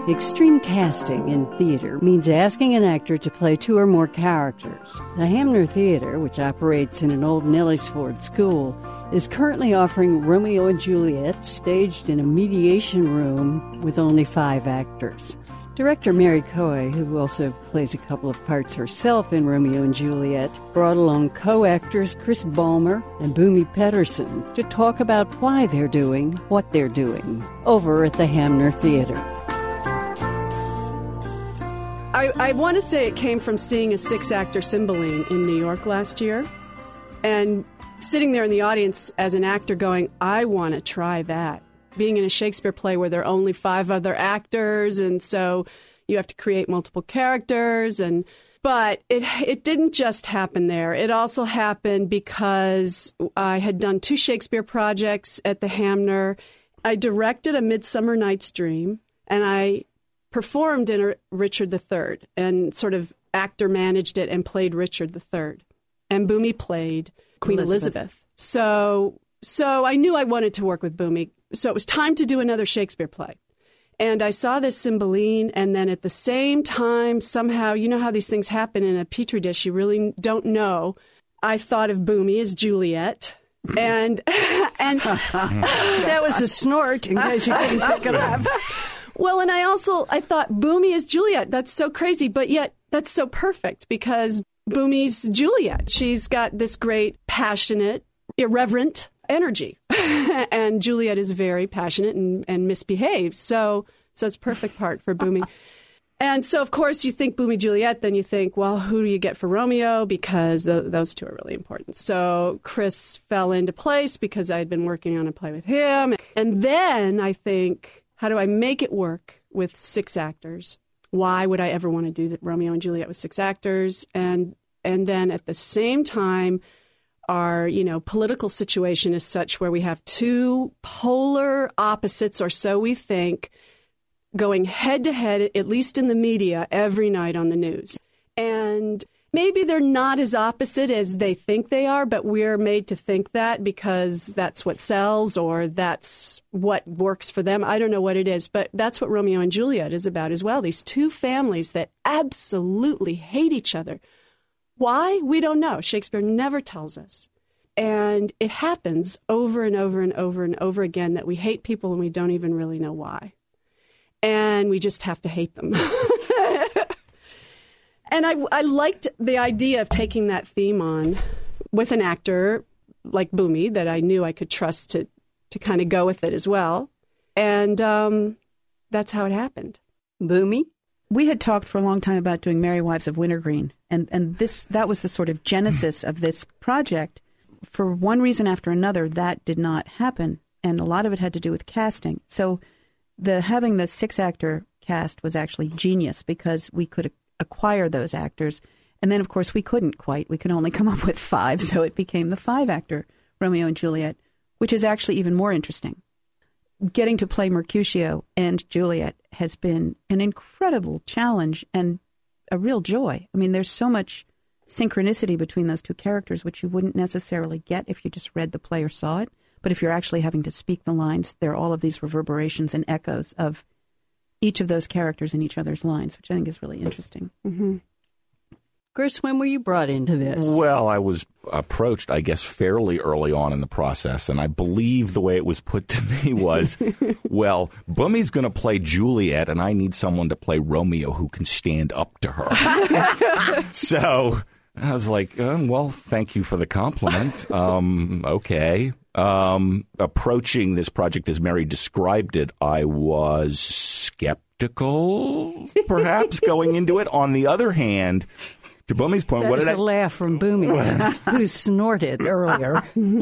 Extreme casting in theater means asking an actor to play two or more characters. The Hamner Theater, which operates in an old Nellisford school, is currently offering Romeo and Juliet staged in a mediation room with only 5 actors. Director Mary Coy, who also plays a couple of parts herself in Romeo and Juliet, brought along co-actors Chris Ballmer and Bhumi Pedersen to talk about why they're doing what they're doing over at the Hamner Theater. I want to say it came from seeing a 6-actor Cymbeline in New York last year and sitting there in the audience as an actor going, I want to try that. Being in a Shakespeare play where there are only 5 other actors, and so you have to create multiple characters. But it didn't just happen there. It also happened because I had done 2 Shakespeare projects at the Hamner. I directed A Midsummer Night's Dream, and I performed in a Richard III and sort of actor managed it and played Richard III. And Bhumi played Queen Elizabeth. So I knew I wanted to work with Bhumi. So it was time to do another Shakespeare play. And I saw this Cymbeline, and then at the same time, somehow, you know how these things happen in a petri dish, you really don't know. I thought of Bhumi as Juliet. And that was a snort in case you didn't pick it up. Well, and I thought Bhumi is Juliet. That's so crazy, but yet that's so perfect because Bhumi's Juliet. She's got this great, passionate, irreverent energy. And Juliet is very passionate and misbehaves. So it's a perfect part for Bhumi. And so, of course, you think Bhumi Juliet, then you think, well, who do you get for Romeo? Because those 2 are really important. So Chris fell into place because I had been working on a play with him. And then I think, how do I make it work with 6 actors? Why would I ever want to do Romeo and Juliet with 6 actors? And then at the same time, our, political situation is such where we have 2 polar opposites, or so we think, going head to head, at least in the media, every night on the news. And maybe they're not as opposite as they think they are, but we're made to think that because that's what sells or that's what works for them. I don't know what it is, but that's what Romeo and Juliet is about as well. These 2 families that absolutely hate each other. Why? We don't know. Shakespeare never tells us. And it happens over and over and over and over again that we hate people and we don't even really know why. And we just have to hate them. And I liked the idea of taking that theme on with an actor like Bhumi that I knew I could trust to kind of go with it as well. And that's how it happened. Bhumi? We had talked for a long time about doing Merry Wives of Wintergreen, and that was the sort of genesis of this project. For one reason after another, that did not happen, and a lot of it had to do with casting. So having the 6-actor cast was actually genius because we could acquire those actors, and then, of course, we couldn't quite. We could only come up with 5, so it became the 5-actor Romeo and Juliet, which is actually even more interesting. Getting to play Mercutio and Juliet has been an incredible challenge and a real joy. I mean, there's so much synchronicity between those 2 characters, which you wouldn't necessarily get if you just read the play or saw it. But if you're actually having to speak the lines, there are all of these reverberations and echoes of each of those characters in each other's lines, which I think is really interesting. Mm-hmm. Chris, when were you brought into this? Well, I was approached, I guess, fairly early on in the process, and I believe the way it was put to me was, well, Bhumi's going to play Juliet, and I need someone to play Romeo who can stand up to her. So I was like, well, thank you for the compliment. Okay. Approaching this project as Mary described it, I was skeptical, perhaps, going into it. On the other hand, to Bhumi's point, what is a laugh from Bhumi, who snorted earlier.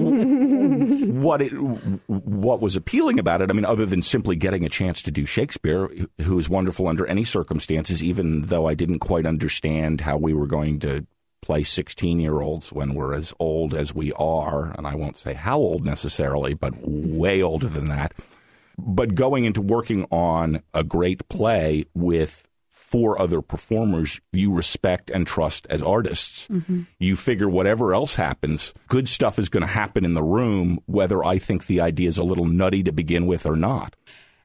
What was appealing about it, I mean, other than simply getting a chance to do Shakespeare, who is wonderful under any circumstances, even though I didn't quite understand how we were going to play 16-year-olds when we're as old as we are, and I won't say how old necessarily, but way older than that. But going into working on a great play with 4 other performers you respect and trust as artists. Mm-hmm. You figure whatever else happens, good stuff is going to happen in the room, whether I think the idea is a little nutty to begin with or not.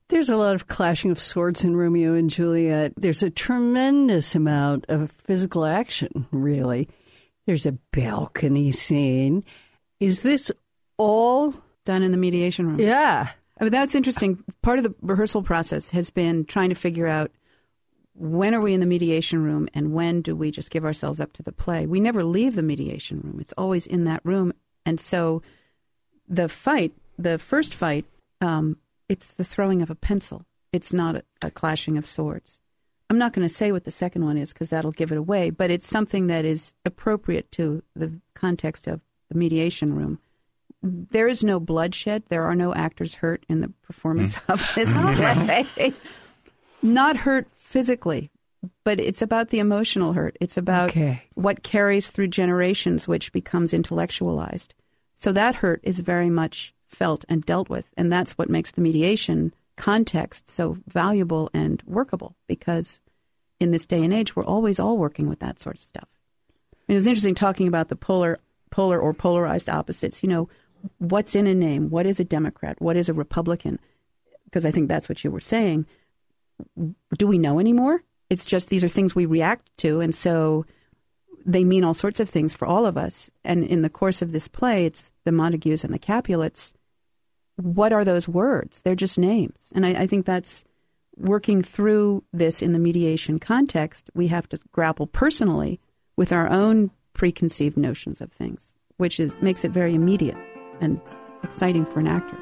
There's a lot of clashing of swords in Romeo and Juliet. There's a tremendous amount of physical action, really. There's a balcony scene. Is this all done in the mediation room? Yeah. I mean, that's interesting. Part of the rehearsal process has been trying to figure out when are we in the mediation room and when do we just give ourselves up to the play. We never leave the mediation room. It's always in that room. And so the first fight, it's the throwing of a pencil. It's not a clashing of swords. I'm not going to say what the second one is because that'll give it away, but it's something that is appropriate to the context of the mediation room. There is no bloodshed. There are no actors hurt in the performance of this play. Not hurt physically, but it's about the emotional hurt. It's about what carries through generations, which becomes intellectualized. So that hurt is very much felt and dealt with, and that's what makes the mediation context so valuable and workable, because in this day and age, we're always all working with that sort of stuff. It was interesting talking about the polar or polarized opposites. You know, what's in a name? What is a Democrat? What is a Republican? Because I think that's what you were saying. Do we know anymore? It's just these are things we react to, and so they mean all sorts of things for all of us. And in the course of this play, it's the Montagues and the Capulets. What are those words? They're just names. And I think that's working through this in the mediation context. We have to grapple personally with our own preconceived notions of things, which makes it very immediate and exciting for an actor.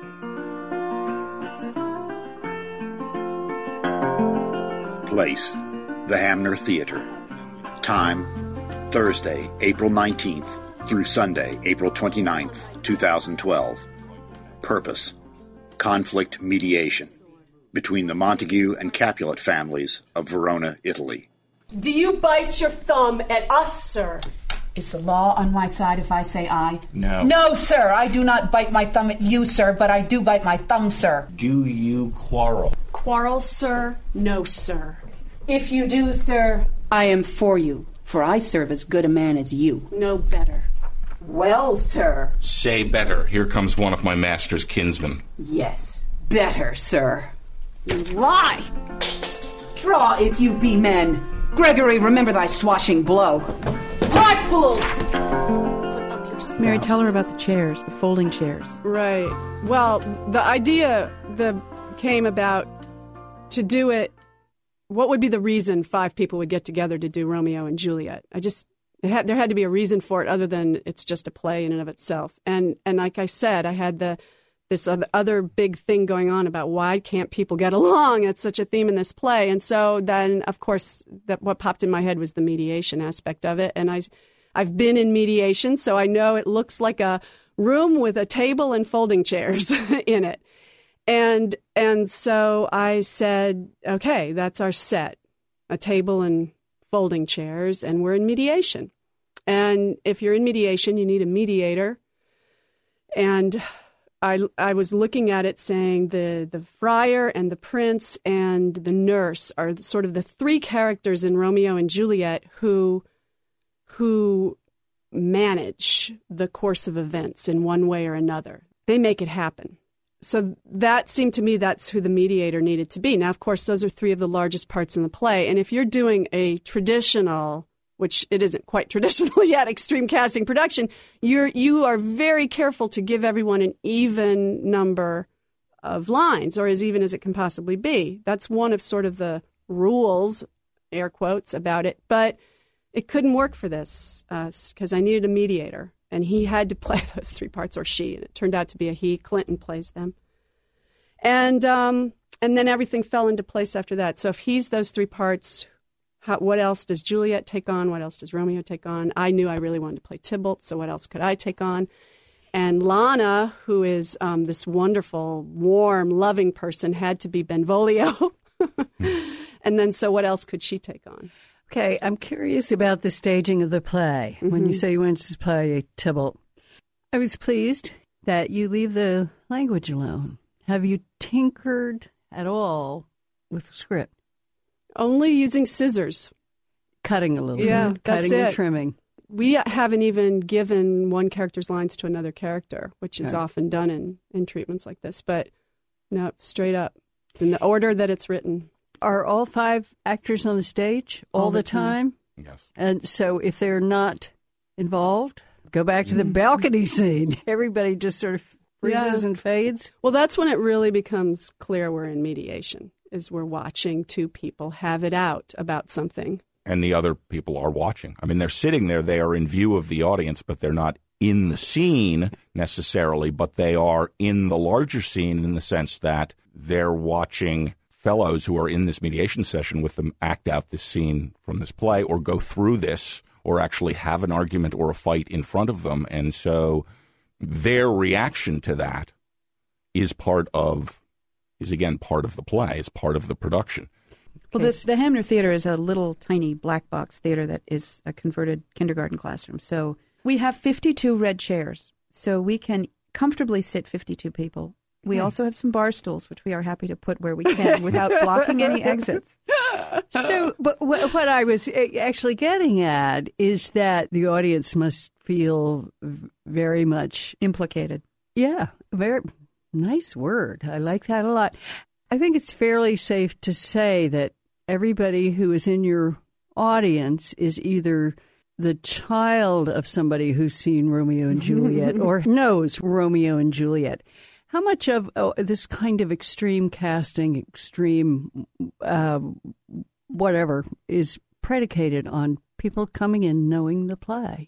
Place, the Hamner Theater. Time, Thursday, April 19th through Sunday, April 29th, 2012. Purpose, conflict mediation between the Montague and Capulet families of Verona, Italy. Do you bite your thumb at us, sir? Is the law on my side if I say aye? No. No, sir. I do not bite my thumb at you, sir, but I do bite my thumb, sir. Do you quarrel? Quarrel, sir? No, sir. If you do, sir, I am for you, for I serve as good a man as you. No better. Well, sir. Say better. Here comes one of my master's kinsmen. Yes, better, sir. You lie! Draw if you be men. Gregory, remember thy swashing blow. Part fools! Put up your spell. Mary, tell her about the chairs, the folding chairs. Right. Well, the idea came about to do it. What would be the reason 5 people would get together to do Romeo and Juliet? There had to be a reason for it other than it's just a play in and of itself. And like I said, I had this other big thing going on about why can't people get along? It's such a theme in this play. And so then, of course, what popped in my head was the mediation aspect of it. And I've been in mediation, so I know it looks like a room with a table and folding chairs in it. And so I said, okay, that's our set, a table and folding chairs, and we're in mediation. And if you're in mediation, you need a mediator. And I was looking at it saying the friar and the prince and the nurse are sort of the 3 characters in Romeo and Juliet who manage the course of events in one way or another. They make it happen. So that seemed to me that's who the mediator needed to be. Now, of course, those are 3 of the largest parts in the play. And if you're doing a traditional, which it isn't quite traditional yet, extreme casting production, you are very careful to give everyone an even number of lines, or as even as it can possibly be. That's one of sort of the rules, air quotes, about it. But it couldn't work for this because I needed a mediator. And he had to play those 3 parts, or she. And it turned out to be a he. Clinton plays them. And then everything fell into place after that. So if he's those 3 parts, what else does Juliet take on? What else does Romeo take on? I knew I really wanted to play Tybalt, so what else could I take on? And Lana, who is this wonderful, warm, loving person, had to be Benvolio. And then so what else could she take on? Okay, I'm curious about the staging of the play. Mm-hmm. When you say you wanted to play Tybalt, I was pleased that you leave the language alone. Have you tinkered at all with the script? Only using scissors. Cutting a little bit. Cutting that's and it. Trimming. We haven't even given one character's lines to another character, which is often done in treatments like this. But no, straight up. in the order that it's written. Are all 5 actors on the stage all the time? Yes. And so if they're not involved, go back to the balcony scene. Everybody just sort of freezes and fades. Well, that's when it really becomes clear we're in mediation, is we're watching 2 people have it out about something. And the other people are watching. I mean, they're sitting there. They are in view of the audience, but they're not in the scene necessarily, but they are in the larger scene in the sense that they're watching fellows who are in this mediation session with them act out this scene from this play or go through this or actually have an argument or a fight in front of them. And so their reaction to that is again part of the play, is part of the production. Well, the Hamner Theater is a little tiny black box theater that is a converted kindergarten classroom. So we have 52 red chairs, so we can comfortably sit 52 people. We also have some bar stools, which we are happy to put where we can without blocking any exits. So, but what I was actually getting at is that the audience must feel very much implicated. Yeah, very nice word. I like that a lot. I think it's fairly safe to say that everybody who is in your audience is either the child of somebody who's seen Romeo and Juliet or knows Romeo and Juliet. How much of this kind of extreme casting, extreme whatever, is predicated on people coming in knowing the play?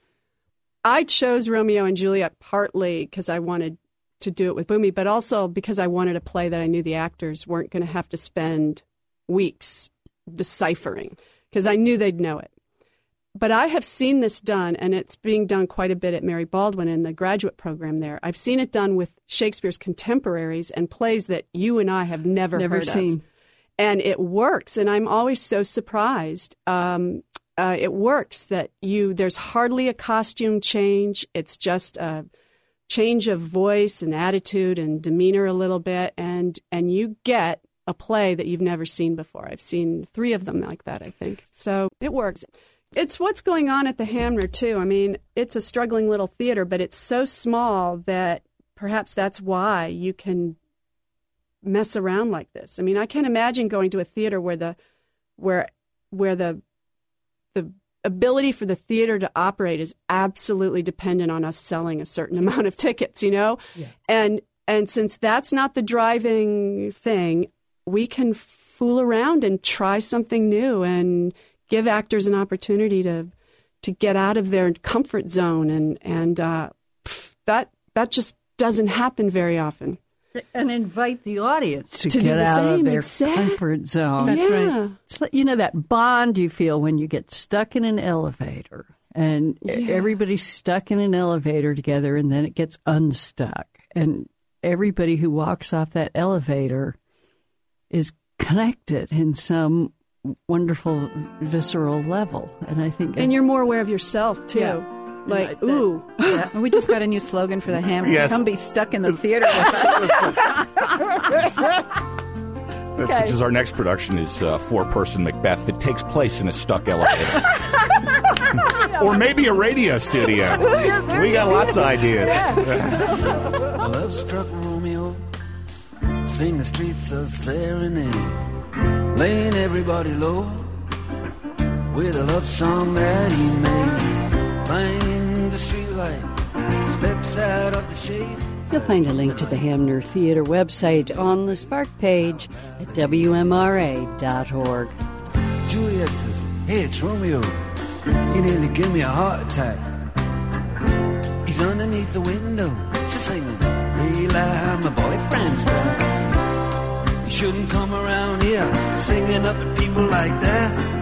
I chose Romeo and Juliet partly because I wanted to do it with Boomy, but also because I wanted a play that I knew the actors weren't going to have to spend weeks deciphering, because I knew they'd know it. But I have seen this done, and it's being done quite a bit at Mary Baldwin in the graduate program there. I've seen it done with Shakespeare's contemporaries and plays that you and I have never heard seen. of. And it works, and I'm always so surprised. It works that there's hardly a costume change. It's just a change of voice and attitude and demeanor a little bit, and you get a play that you've never seen before. I've seen 3 of them like that, I think. So it works. It's what's going on at the Hamner, too. I mean, it's a struggling little theater, but it's so small that perhaps that's why you can mess around like this. I mean, I can't imagine going to a theater where the ability for the theater to operate is absolutely dependent on us selling a certain amount of tickets, you know? Yeah. And since that's not the driving thing, we can fool around and try something new and give actors an opportunity to get out of their comfort zone, and that just doesn't happen very often. And invite the audience to get out of their comfort zone. That's right. It's like, that bond you feel when you get stuck in an elevator, and everybody's stuck in an elevator together, and then it gets unstuck, and everybody who walks off that elevator is connected in some wonderful visceral level. And I think you're more aware of yourself too. Yeah. Like, ooh. Yeah. We just got a new slogan for the Hamner. Yes. Come be stuck in the theater with us. Which is our next production is 4-person Macbeth that takes place in a stuck elevator. Or maybe a radio studio. We got lots of ideas. Love struck Romeo, sing the streets of serenade, laying everybody low with a love song that he made. Find the streetlight, steps out of the shade. You'll find a link to the Hamner Theater website on the Spark page at WMRA.org. Juliet says, hey, it's Romeo. You nearly give me a heart attack. He's underneath the window. She's singing, hey, my boyfriend's back. You shouldn't come around here singing up at people like that.